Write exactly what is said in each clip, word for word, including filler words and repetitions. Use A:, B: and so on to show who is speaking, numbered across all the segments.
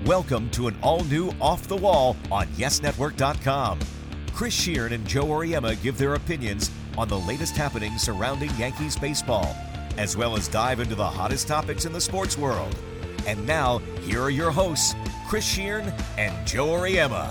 A: Welcome to an all-new Off the Wall on yes network dot com. Chris Sheeran and Joe Oriema give their opinions on the latest happenings surrounding Yankees baseball, as well as dive into the hottest topics in the sports world. And now, here are your hosts, Chris Sheeran and Joe Oriema.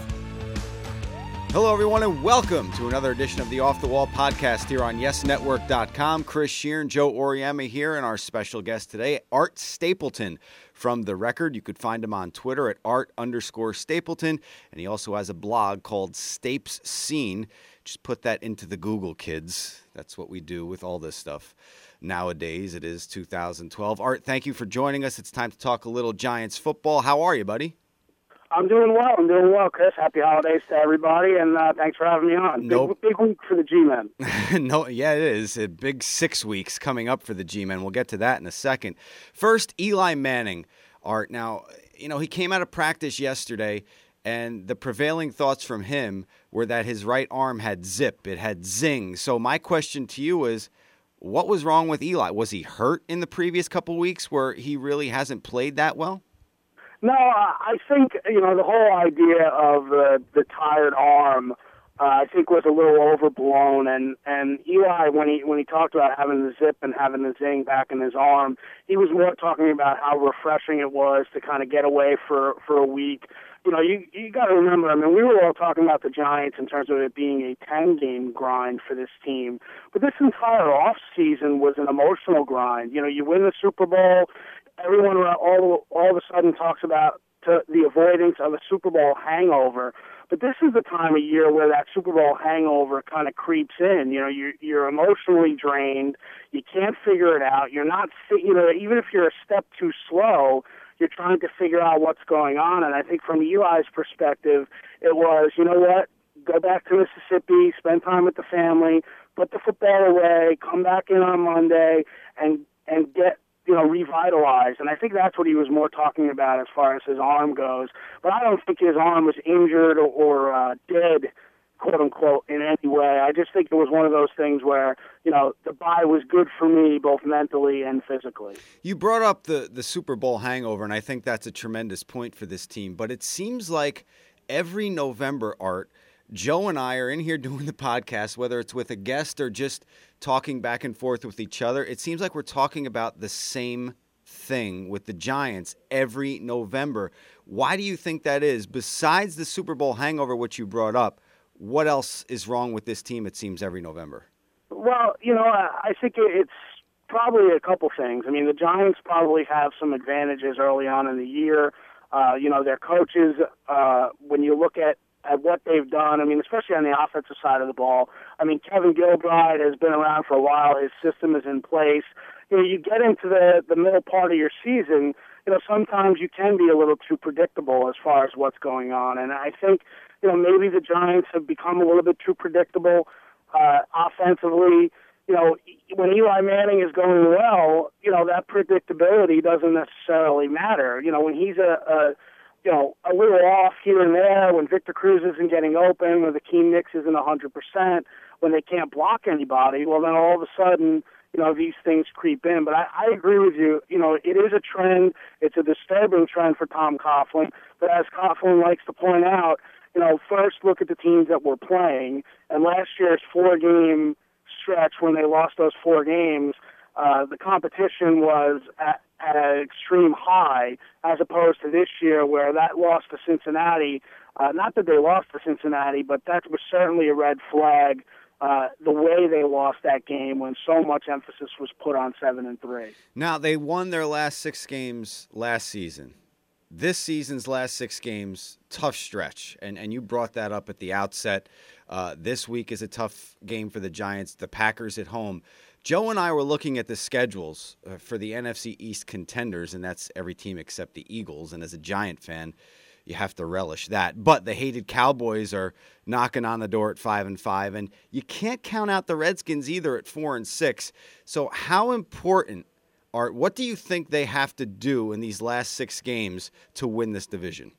B: Hello, everyone, and welcome to another edition of the Off the Wall podcast here on yes network dot com. Chris Sheeran, Joe Oriema here, and our special guest today, Art Stapleton from The Record. You could find him on Twitter at art underscore Stapleton, and he also has a blog called Stapes Scene. Just put that into the Google, kids. That's what we do with all this stuff nowadays. It is two thousand twelve. Art, thank you for joining us. It's time to talk a little Giants football. How are you, buddy?
C: I'm doing well. I'm doing well, Chris. Happy holidays to everybody, and uh, thanks for having me on.
B: Nope.
C: Big, big week for the G-Men.
B: no, yeah, it is. A big six weeks coming up for the G-Men. We'll get to that in a second. First, Eli Manning. Art, now, you know, he came out of practice yesterday, and the prevailing thoughts from him were that his right arm had zip. It had zing. So my question to you is, what was wrong with Eli? Was he hurt in the previous couple weeks where he really hasn't played that well?
C: No, I think, you know, the whole idea of the, the tired arm, uh, I think was a little overblown. And, and Eli, when he when he talked about having the zip and having the zing back in his arm, he was more talking about how refreshing it was to kind of get away for, for a week. You know, you you got to remember, I mean, we were all talking about the Giants in terms of it being a ten-game grind for this team. But this entire offseason was an emotional grind. You know, you win the Super Bowl. Everyone all all of a sudden talks about to the avoidance of a Super Bowl hangover, but this is the time of year where that Super Bowl hangover kind of creeps in. You know, you're you're emotionally drained. You can't figure it out. You're not, you know, even if you're a step too slow, you're trying to figure out what's going on. And I think from Eli's perspective, it was, you know what, go back to Mississippi, spend time with the family, put the football away, come back in on Monday, and and get, you know, revitalized. And I think that's what he was more talking about as far as his arm goes. But I don't think his arm was injured or, or uh, dead, quote unquote, in any way. I just think it was one of those things where, you know, the bye was good for me both mentally and physically.
B: You brought up the, the Super Bowl hangover, and I think that's a tremendous point for this team. But it seems like every November, Art, Joe and I are in here doing the podcast, whether it's with a guest or just talking back and forth with each other. It seems like we're talking about the same thing with the Giants every November. Why do you think that is? Besides the Super Bowl hangover, which you brought up, what else is wrong with this team, it seems, every November?
C: Well, you know, I think it's probably a couple things. I mean, the Giants probably have some advantages early on in the year. Uh, you know, their coaches, uh, when you look at at what they've done, I mean, especially on the offensive side of the ball. I mean, Kevin Gilbride has been around for a while. His system is in place. You know, you get into the, the middle part of your season, you know, sometimes you can be a little too predictable as far as what's going on. And I think, you know, maybe the Giants have become a little bit too predictable uh, offensively. You know, when Eli Manning is going well, you know, that predictability doesn't necessarily matter. You know, when he's a, a you know, a little off here and there, when Victor Cruz isn't getting open, when the Akeem Nicks isn't one hundred percent, when they can't block anybody, well, then all of a sudden, you know, these things creep in. But I, I agree with you. You know, it is a trend. It's a disturbing trend for Tom Coughlin. But as Coughlin likes to point out, you know, first look at the teams that we're playing. And last year's four-game stretch, when they lost those four games, uh, the competition was at, at an extreme high, as opposed to this year where that loss to Cincinnati, uh, not that they lost to Cincinnati, but that was certainly a red flag, uh, the way they lost that game when so much emphasis was put on seven and three.
B: Now, they won their last six games last season. This season's last six games, tough stretch, and, and you brought that up at the outset. Uh, this week is a tough game for the Giants, the Packers at home. Joe and I were looking at the schedules uh, for the N F C East contenders, and that's every team except the Eagles. And as a Giant fan, you have to relish that. But the hated Cowboys are knocking on the door at five and five, and you can't count out the Redskins either at four and six. So how important are what do you think they have to do in these last six games to win this division?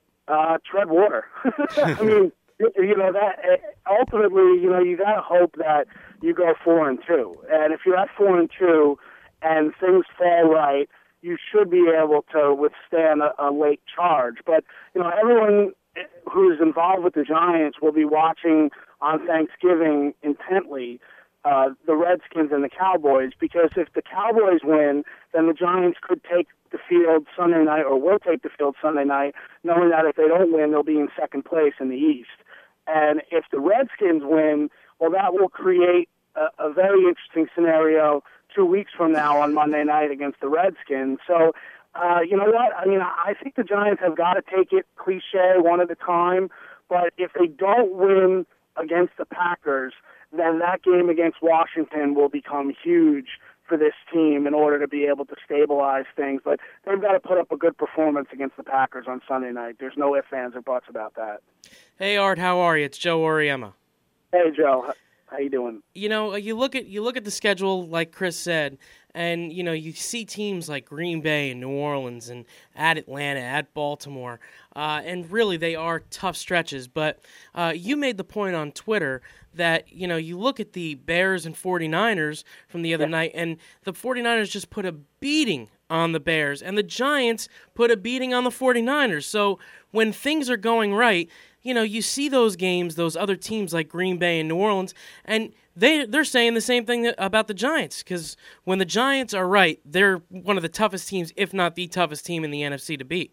C: Uh, tread water. I mean, you know that ultimately, you know, you got to hope that you go four and two. And if you're at four and two, and things fall right, you should be able to withstand a, a late charge. But, you know, everyone who's involved with the Giants will be watching on Thanksgiving intently uh, the Redskins and the Cowboys, because if the Cowboys win, then the Giants could take the field Sunday night, or will take the field Sunday night, knowing that if they don't win, they'll be in second place in the East. And if the Redskins win, well, that will create a, a very interesting scenario two weeks from now on Monday night against the Redskins. So, uh, you know what? I mean, I think the Giants have got to take it cliche one at a time. But if they don't win against the Packers, then that game against Washington will become huge for this team in order to be able to stabilize things. But they've got to put up a good performance against the Packers on Sunday night. There's no ifs, ands, or buts about that.
D: Hey, Art, how are you? It's Joe Oriema.
C: Hey, Joe. How you doing?
D: You know, you look at you look at the schedule, like Chris said, and you know you see teams like Green Bay and New Orleans, and at Atlanta, at Baltimore, uh, and really they are tough stretches. But uh, you made the point on Twitter that you know you look at the Bears and 49ers from the other yeah. night, and the 49ers just put a beating on the Bears, and the Giants put a beating on the 49ers. So when things are going right, you know, you see those games, those other teams like Green Bay and New Orleans, and they, they're saying the same thing about the Giants, because when the Giants are right, they're one of the toughest teams, if not the toughest team in the N F C to beat.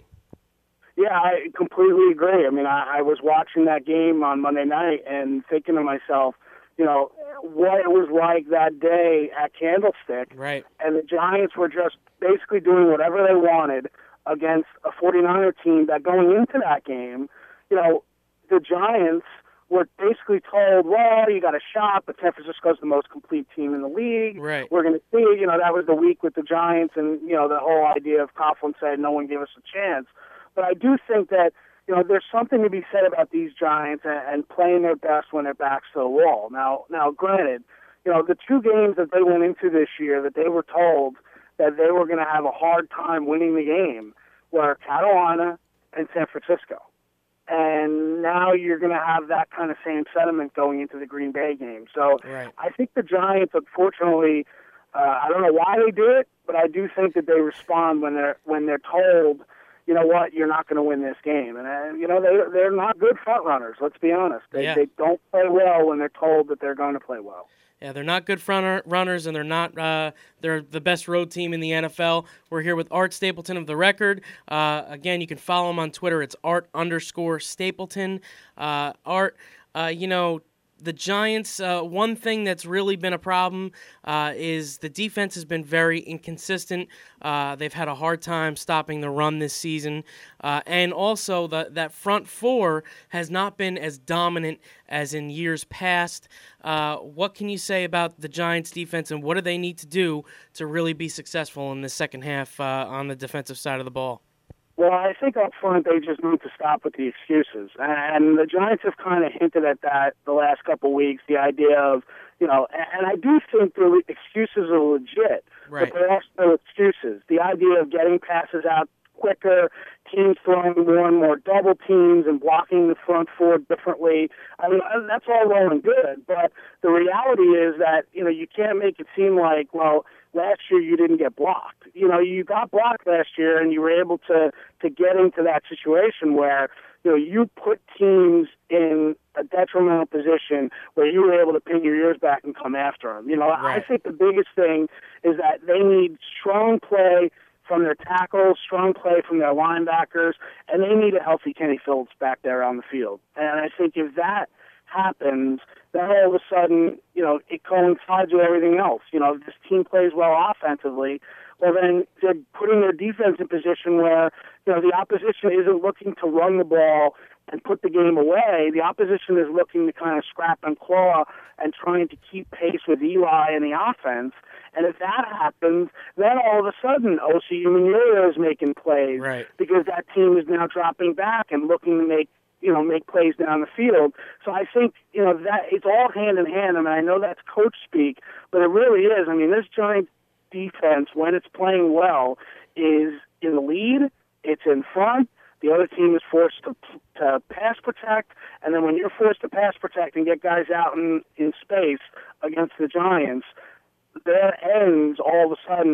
C: Yeah, I completely agree. I mean, I, I was watching that game on Monday night and thinking to myself, you know, what it was like that day at Candlestick.
D: Right.
C: And the Giants were just basically doing whatever they wanted against a 49er team that going into that game, you know, the Giants were basically told, well, you got a shot, but San Francisco's the most complete team in the league.
D: Right.
C: We're going to see, you know, that was the week with the Giants, and, you know, the whole idea of Coughlin said no one gave us a chance. But I do think that, you know, there's something to be said about these Giants and, and playing their best when their back's to the wall. Now, now, granted, you know, the two games that they went into this year that they were told that they were going to have a hard time winning the game were Carolina and San Francisco. And now you're going to have that kind of same sentiment going into the Green Bay game. So
D: right.
C: I think the Giants, unfortunately, uh, I don't know why they do it, but I do think that they respond when they're when they're told, you know what, you're not going to win this game. And, uh, you know, they, they're not good front runners, let's be honest. They,
D: yeah.
C: they don't play well when they're told that they're going to play well.
D: Yeah, they're not good front runners, and they're not. Uh, they're the best road team in the N F L. We're here with Art Stapleton of The Record. Uh, again, you can follow him on Twitter. It's Art underscore Stapleton. Uh, Art, uh, you know, the Giants, uh, one thing that's really been a problem uh, is the defense has been very inconsistent. Uh, they've had a hard time stopping the run this season. Uh, and also, the, that front four has not been as dominant as in years past. Uh, what can you say about the Giants' defense, and what do they need to do to really be successful in the second half uh, on the defensive side of the ball?
C: Well, I think up front they just need to stop with the excuses. And the Giants have kind of hinted at that the last couple of weeks, the idea of, you know, and I do think the excuses are legit,
D: right.
C: but they're also excuses. The idea of getting passes out quicker, teams throwing more and more double teams and blocking the front four differently. I mean, that's all well and good, but the reality is that, you know, you can't make it seem like, well, last year you didn't get blocked. You know, you got blocked last year, and you were able to, to get into that situation where, you know, you put teams in a detrimental position where you were able to pin your ears back and come after them. You know,
D: right.
C: I think the biggest thing is that they need strong play from their tackles, strong play from their linebackers, and they need a healthy Kenny Phillips back there on the field. And I think if that happens, then all of a sudden, you know, it coincides with everything else. You know, if this team plays well offensively, well, then they're putting their defense in position where, you know, the opposition isn't looking to run the ball and put the game away. The opposition is looking to kind of scrap and claw and trying to keep pace with Eli and the offense. And if that happens, then all of a sudden O C Umenyiora is making plays,
D: right.
C: because that team is now dropping back and looking to make, you know, make plays down the field. So I think, you know, that it's all hand in hand. I mean, I know that's coach speak, but it really is. I mean, this Giants defense, when it's playing well, is in the lead, it's in front. The other team is forced to, to pass protect, and then when you're forced to pass protect and get guys out in, in space against the Giants, their ends all of a sudden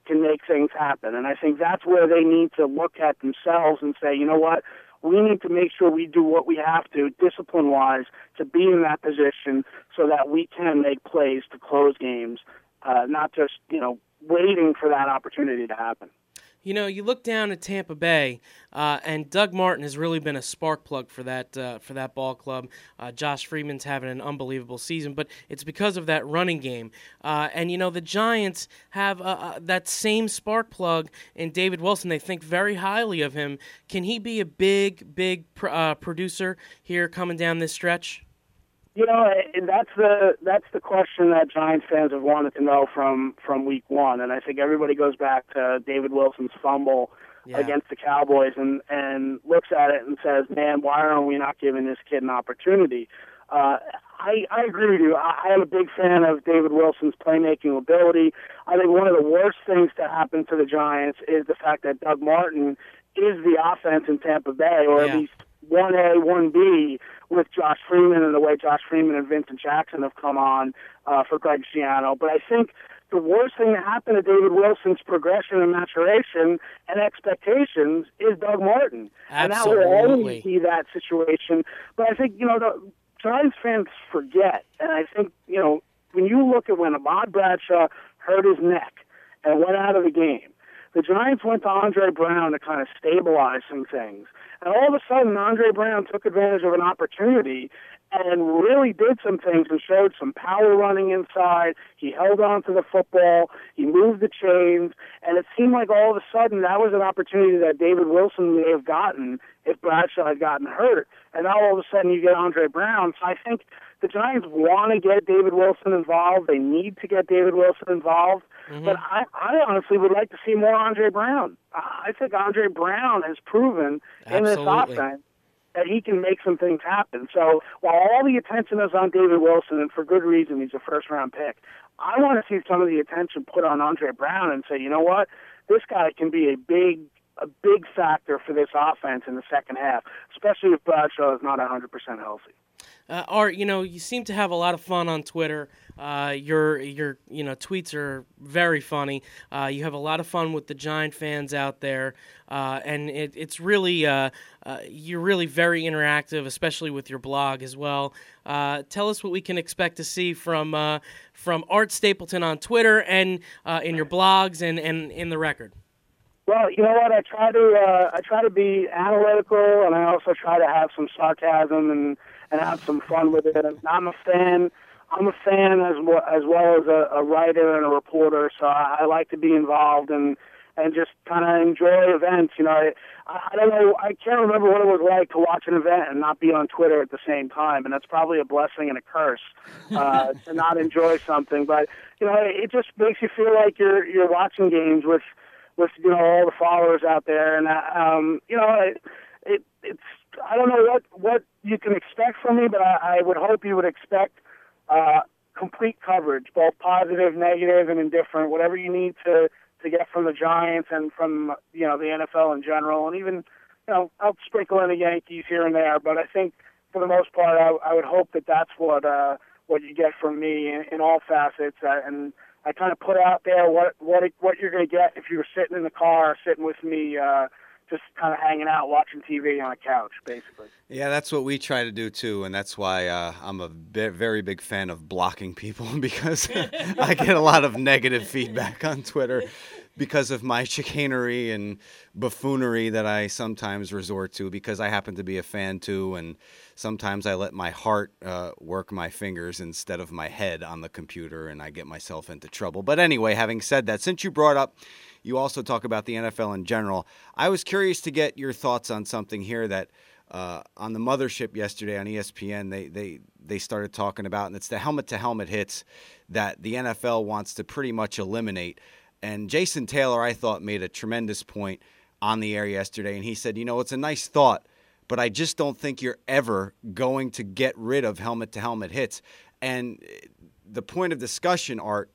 C: can make things happen. And I think that's where they need to look at themselves and say, you know what, we need to make sure we do what we have to, discipline-wise, to be in that position so that we can make plays to close games, uh, not just, you know, waiting for that opportunity to happen.
D: You know, you look down at Tampa Bay, uh, and Doug Martin has really been a spark plug for that uh, for that ball club. Uh, Josh Freeman's having an unbelievable season, but it's because of that running game. Uh, and, you know, the Giants have uh, uh, that same spark plug in David Wilson. They think very highly of him. Can he be a big, big pr- uh, producer here coming down this stretch?
C: You know, that's the that's the question that Giants fans have wanted to know from, from week one, and I think everybody goes back to David Wilson's fumble yeah. against the Cowboys and, and looks at it and says, man, why are we not giving this kid an opportunity? Uh, I, I agree with you. I, I am a big fan of David Wilson's playmaking ability. I think one of the worst things to happen to the Giants is the fact that Doug Martin is the offense in Tampa Bay, or yeah. at least one A, one B with Josh Freeman and the way Josh Freeman and Vincent Jackson have come on uh, for Greg Schiano. But I think the worst thing that happened to David Wilson's progression and maturation and expectations is Doug Martin.
D: Absolutely.
C: And that will always be that situation. But I think, you know, the Giants fans forget. And I think, you know, when you look at when Ahmad Bradshaw hurt his neck and went out of the game, the Giants went to Andre Brown to kind of stabilize some things. And all of a sudden, Andre Brown took advantage of an opportunity and really did some things and showed some power running inside. He held on to the football. He moved the chains. And it seemed like all of a sudden that was an opportunity that David Wilson may have gotten if Bradshaw had gotten hurt. And now all of a sudden you get Andre Brown. So I think the Giants want to get David Wilson involved. They need to get David Wilson involved. Mm-hmm. But I, I honestly would like to see more Andre Brown. I think Andre Brown has proven
D: Absolutely.
C: in this offense that he can make some things happen. So while all the attention is on David Wilson, and for good reason, he's a first-round pick, I want to see some of the attention put on Andre Brown and say, you know what, this guy can be a big a big factor for this offense in the second half, especially if Bradshaw is not one hundred percent healthy.
D: Uh, Art, you know, you seem to have a lot of fun on Twitter. Uh, your your you know tweets are very funny. Uh, you have a lot of fun with the Giant fans out there, uh, and it, it's really uh, uh, you're really very interactive, especially with your blog as well. Uh, tell us what we can expect to see from uh, from Art Stapleton on Twitter and uh, in your blogs and, and in the record.
C: Well, you know what? I try to uh, I try to be analytical, and I also try to have some sarcasm and, and have some fun with it. I'm a fan. I'm a fan as well as well as a, a writer and a reporter, so I, I like to be involved and and just kind of enjoy events. You know, I, I don't know. I can't remember what it was like to watch an event and not be on Twitter at the same time, and that's probably a blessing and a curse uh, to not enjoy something. But you know, it just makes you feel like you're you're watching games with. with, you know, all the followers out there. And, um, you know, it, it, it's, I don't know what, what you can expect from me, but I, I would hope you would expect uh, complete coverage, both positive, negative, and indifferent, whatever you need to, to get from the Giants and from, you know, the N F L in general. And even, you know, I'll sprinkle in the Yankees here and there, but I think for the most part, I, I would hope that that's what, uh, what you get from me in, in all facets. Uh, and, I kind of put out there what what what you're going to get if you were sitting in the car, sitting with me, uh, just kind of hanging out, watching T V on a couch, basically.
B: Yeah, that's what we try to do too, and that's why uh, I'm a be- very big fan of blocking people because I get a lot of negative feedback on Twitter because of my chicanery and buffoonery that I sometimes resort to because I happen to be a fan too, and sometimes I let my heart uh, work my fingers instead of my head on the computer, and I get myself into trouble. But anyway, having said that, since you brought up, you also talk about the N F L in general, I was curious to get your thoughts on something here that uh, on the mothership yesterday on E S P N, they, they, they started talking about, and it's the helmet-to-helmet hits that the N F L wants to pretty much eliminate. And Jason Taylor, I thought, made a tremendous point on the air yesterday, and he said, you know, it's a nice thought, but I just don't think you're ever going to get rid of helmet-to-helmet hits. And the point of discussion, Art,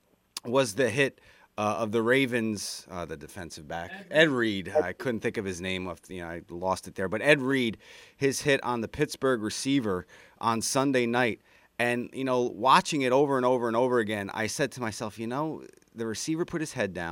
B: was the hit uh, of the Ravens, uh, the defensive back, Ed Reed. I couldn't think of his name. You know, I lost it there. But Ed Reed, his hit on the Pittsburgh receiver on Sunday night. And, you know, watching it over and over and over again, I said to myself, you know, the receiver put his head down.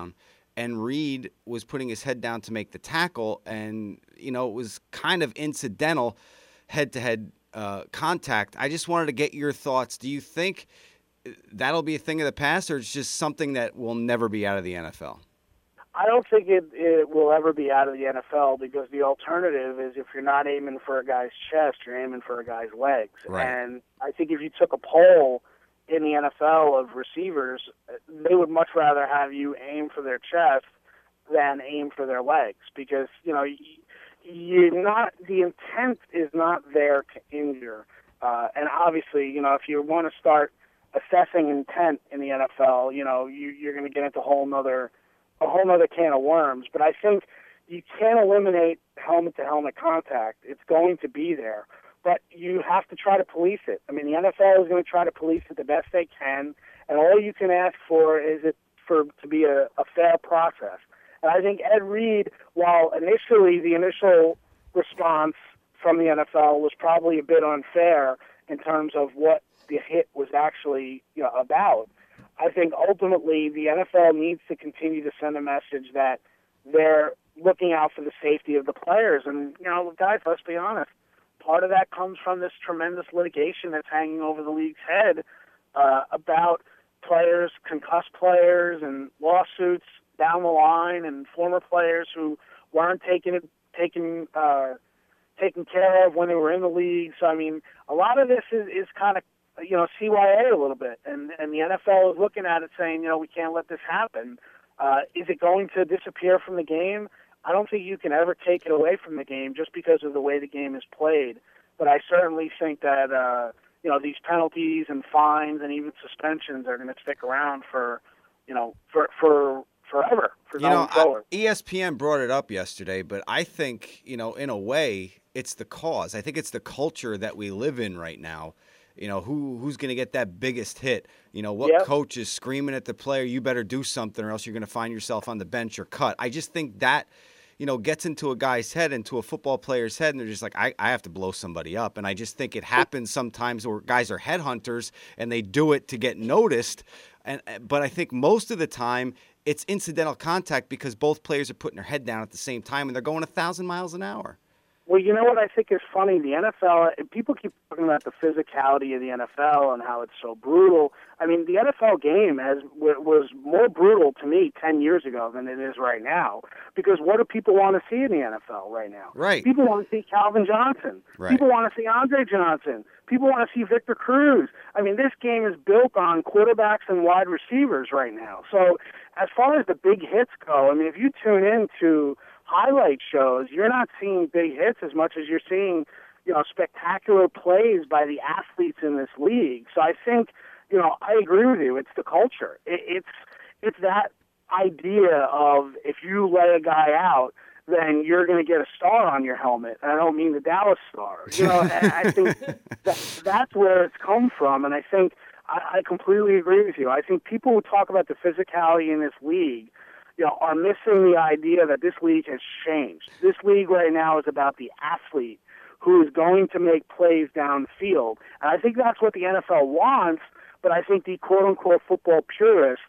B: and Reed was putting his head down to make the tackle, and, you know, it was kind of incidental head-to-head uh, contact. I just wanted to get your thoughts. Do you think that'll be a thing of the past, or it's just something that will never be out of the N F L?
C: I don't think it, it will ever be out of the N F L, because the alternative is, if you're not aiming for a guy's chest, you're aiming for a guy's legs.
B: Right.
C: And I think if you took a poll in the N F L of receivers, they would much rather have you aim for their chest than aim for their legs, because, you know, you're not, the intent is not there to injure. Uh, and obviously, you know, if you want to start assessing intent in the N F L, you know, you, you're going to get into a whole nother a whole other can of worms. But I think you can't eliminate helmet-to-helmet contact. It's going to be there. But you have to try to police it. I mean, the N F L is going to try to police it the best they can, and all you can ask for is it for to be a, a fair process. And I think Ed Reed, while initially the initial response from the N F L was probably a bit unfair in terms of what the hit was actually, you know, about, I think ultimately the N F L needs to continue to send a message that they're looking out for the safety of the players. And, you know, guys, let's be honest, part of that comes from this tremendous litigation that's hanging over the league's head uh, about players, concussed players, and lawsuits down the line, and former players who weren't taken taken uh, taken care of when they were in the league. So, I mean, a lot of this is, is kind of, you know, C Y A a little bit, and and the N F L is looking at it saying, you know, we can't let this happen. Uh, is it going to disappear from the game? I don't think you can ever take it away from the game just because of the way the game is played. But I certainly think that uh, you know, these penalties and fines and even suspensions are going to stick around for, you know, for for forever. For
B: you know,
C: forward.
B: I, E S P N brought it up yesterday, but I think, you know, in a way, it's the cause. I think it's the culture that we live in right now. You know, who who's going to get that biggest hit? You know, what
C: yep.
B: coach is screaming at the player, you better do something or else you're going to find yourself on the bench or cut. I just think that, you know, gets into a guy's head, into a football player's head, and they're just like, I, I have to blow somebody up. And I just think it happens sometimes where guys are headhunters and they do it to get noticed. And But I think most of the time it's incidental contact because both players are putting their head down at the same time and they're going a thousand miles an hour.
C: Well, you know what I think is funny? The N F L, people keep talking about the physicality of the N F L and how it's so brutal. I mean, the N F L game has was more brutal to me ten years ago than it is right now. Because what do people want to see in the N F L right now?
B: Right.
C: People want to see Calvin Johnson.
B: Right.
C: People want to see Andre Johnson. People want to see Victor Cruz. I mean, this game is built on quarterbacks and wide receivers right now. So as far as the big hits go, I mean, if you tune into highlight shows, you're not seeing big hits as much as you're seeing, you know, spectacular plays by the athletes in this league. So I think, you know, I agree with you. It's the culture. It, it's it's that idea of if you lay a guy out, then you're going to get a star on your helmet. And I don't mean the Dallas Star. You know, and I think that, that's where it's come from. And I think I, I completely agree with you. I think people who talk about the physicality in this league, you know, are missing the idea that this league has changed. This league right now is about the athlete who is going to make plays downfield. And I think that's what the N F L wants, but I think the quote-unquote football purist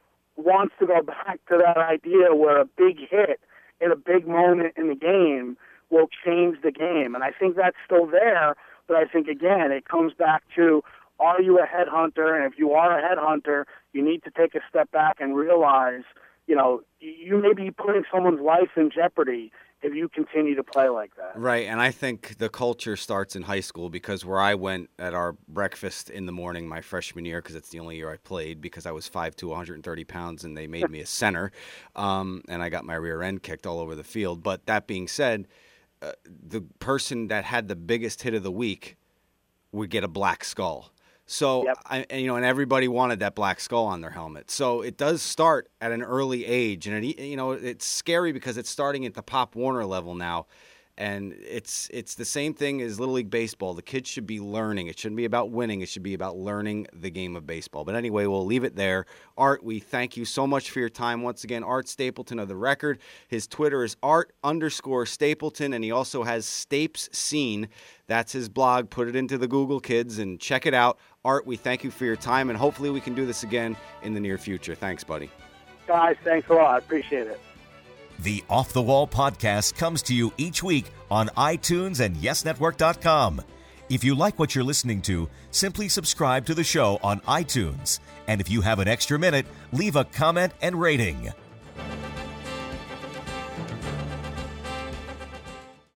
C: wants to go back to that idea where a big hit in a big moment in the game will change the game. And I think that's still there, but I think, again, it comes back to, are you a headhunter? And if you are a headhunter, you need to take a step back and realize, you know, you may be putting someone's life in jeopardy if you continue to play like that.
B: Right, and I think the culture starts in high school because where I went at our breakfast in the morning my freshman year, because it's the only year I played, because I was five two, one hundred thirty pounds, and they made me a center, um, and I got my rear end kicked all over the field. But that being said, uh, the person that had the biggest hit of the week would get a black skull. So,
C: yep.
B: I, and, you know, and everybody wanted that black skull on their helmet. So it does start at an early age, and it, you know, it's scary because it's starting at the Pop Warner level now, and it's it's the same thing as Little League Baseball. The kids should be learning. It shouldn't be about winning. It should be about learning the game of baseball. But anyway, we'll leave it there. Art, we thank you so much for your time once again. Art Stapleton of The Record. His Twitter is Art underscore Stapleton, and he also has Stapes Scene. That's his blog. Put it into the Google Kids and check it out. Art, we thank you for your time, and hopefully we can do this again in the near future. Thanks, buddy.
C: guys. Thanks a lot. I appreciate it.
A: The Off the Wall podcast comes to you each week on iTunes and yes network dot com. If you like what you're listening to, simply subscribe to the show on iTunes. And if you have an extra minute, leave a comment and rating.